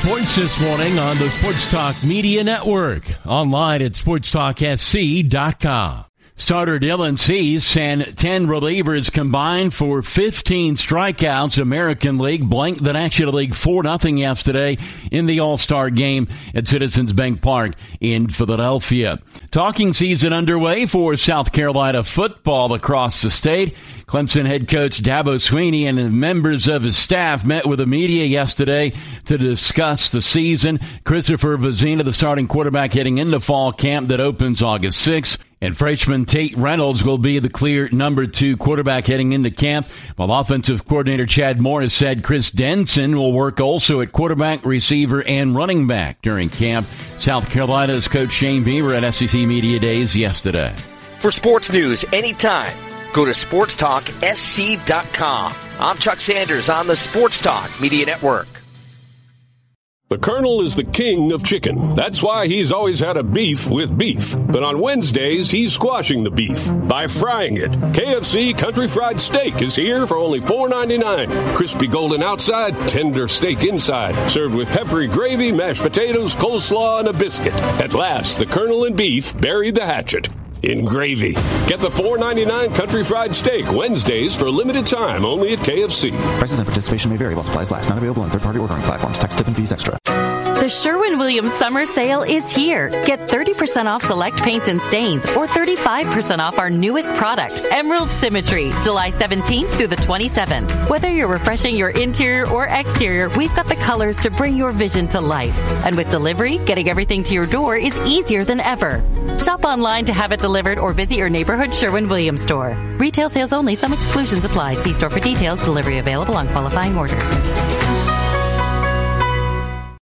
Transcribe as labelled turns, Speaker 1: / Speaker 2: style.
Speaker 1: Sports this morning on the Sports Talk Media Network. Online at sportstalksc.com. Starter Dylan Cease and 10 relievers combined for 15 strikeouts. American League blanked the National League 4-0 yesterday in the All-Star game at Citizens Bank Park in Philadelphia. Talking season underway for South Carolina football across the state. Clemson head coach Dabo Swinney and members of his staff met with the media yesterday to discuss the season. Christopher Vezina, the starting quarterback, heading into fall camp that opens August 6th. And freshman Tate Reynolds will be the clear number 2 quarterback heading into camp, while offensive coordinator Chad Morris said Chris Denson will work also at quarterback, receiver, and running back during camp. South Carolina's coach Shane Beamer at SEC Media Days yesterday.
Speaker 2: For sports news anytime, go to sportstalksc.com. I'm Chuck Sanders on the Sports Talk Media Network.
Speaker 3: The Colonel is the king of chicken. That's why he's always had a beef with beef. But on Wednesdays, he's squashing the beef by frying it. KFC Country Fried Steak is here for only $4.99. Crispy golden outside, tender steak inside. Served with peppery gravy, mashed potatoes, coleslaw, and a biscuit. At last, the Colonel and beef buried the hatchet in gravy. Get the $4.99 Country Fried Steak Wednesdays for a limited time only at KFC.
Speaker 4: Prices and participation may vary while supplies last. Not available on third-party ordering platforms. Tax, tip, and fees extra.
Speaker 5: The Sherwin-Williams Summer Sale is here. Get 30% off select paints and stains or 35% off our newest product, Emerald Symmetry, July 17th through the 27th. Whether you're refreshing your interior or exterior, we've got the colors to bring your vision to life. And with delivery, getting everything to your door is easier than ever. Shop online to have it delivered or visit your neighborhood Sherwin-Williams store. Retail sales only. Some exclusions apply. See store for details. Delivery available on qualifying orders.